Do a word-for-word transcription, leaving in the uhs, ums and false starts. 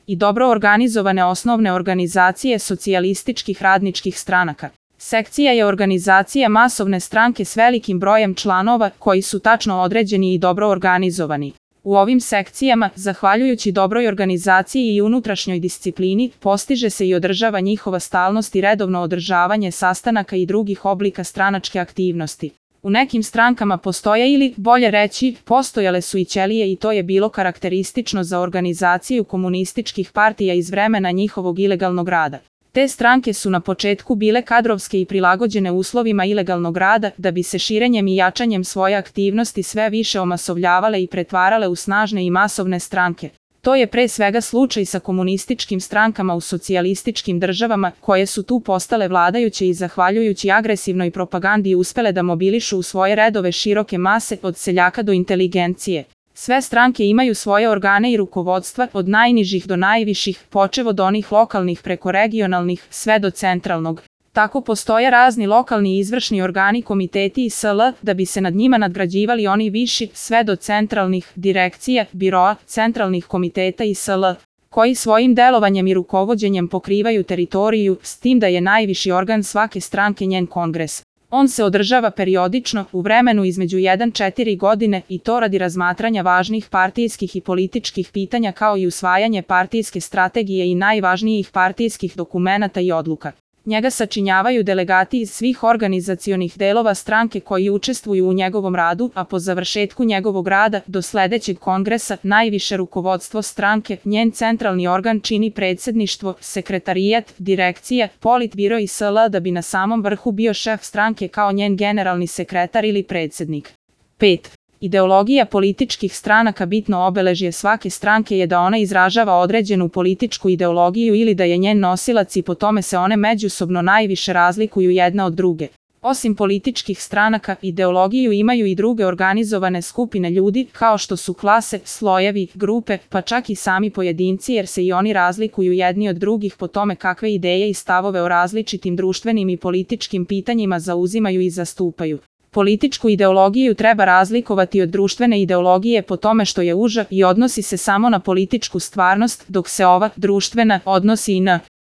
i dobro organizovane osnovne organizacije socijalističkih radničkih stranaka. Sekcija je organizacija masovne stranke s velikim brojem članova koji su tačno određeni i dobro organizovani. U ovim sekcijama, zahvaljujući dobroj organizaciji i unutrašnjoj disciplini, postiže se i održava njihova stalnost i redovno održavanje sastanaka i drugih oblika stranačke aktivnosti. U nekim strankama postoje ili, bolje reći, postojale su i ćelije i to je bilo karakteristično za organizaciju komunističkih partija iz vremena njihovog ilegalnog rada. Te stranke su na početku bile kadrovske i prilagođene uslovima ilegalnog rada da bi se širenjem i jačanjem svoje aktivnosti sve više omasovljavale i pretvarale u snažne i masovne stranke. To je pre svega slučaj sa komunističkim strankama u socijalističkim državama koje su tu postale vladajuće i zahvaljujući agresivnoj propagandi uspele da mobilišu u svoje redove široke mase od seljaka do inteligencije. Sve stranke imaju svoje organe i rukovodstva od najnižih do najviših, počev od onih lokalnih preko regionalnih, sve do centralnog. Tako postoje razni lokalni i izvršni organi, komiteti i sl. Da bi se nad njima nadgrađivali oni viši, sve do centralnih, direkcija, biroa, centralnih komiteta i sl. Koji svojim delovanjem i rukovođenjem pokrivaju teritoriju, s tim da je najviši organ svake stranke njen kongres. On se održava periodično, u vremenu između jedne do četiri godine i to radi razmatranja važnih partijskih i političkih pitanja kao i usvajanje partijske strategije i najvažnijih partijskih dokumenata i odluka. Njega sačinjavaju delegati iz svih organizacionih delova stranke koji učestvuju u njegovom radu, a po završetku njegovog rada, do sledećeg kongresa, najviše rukovodstvo stranke, njen centralni organ čini predsjedništvo, sekretarijat, direkcija, politbiro i sl. Da bi na samom vrhu bio šef stranke kao njen generalni sekretar ili predsjednik. pet. Ideologija političkih stranaka. Bitno obeležje svake stranke je da ona izražava određenu političku ideologiju ili da je njen nosilac i po tome se one međusobno najviše razlikuju jedna od druge. Osim političkih stranaka, ideologiju imaju i druge organizovane skupine ljudi, kao što su klase, slojevi, grupe, pa čak i sami pojedinci jer se i oni razlikuju jedni od drugih po tome kakve ideje i stavove o različitim društvenim i političkim pitanjima zauzimaju i zastupaju. Političku ideologiju treba razlikovati od društvene ideologije po tome što je uža i odnosi se samo na političku stvarnost, dok se ova, društvena, odnosi i na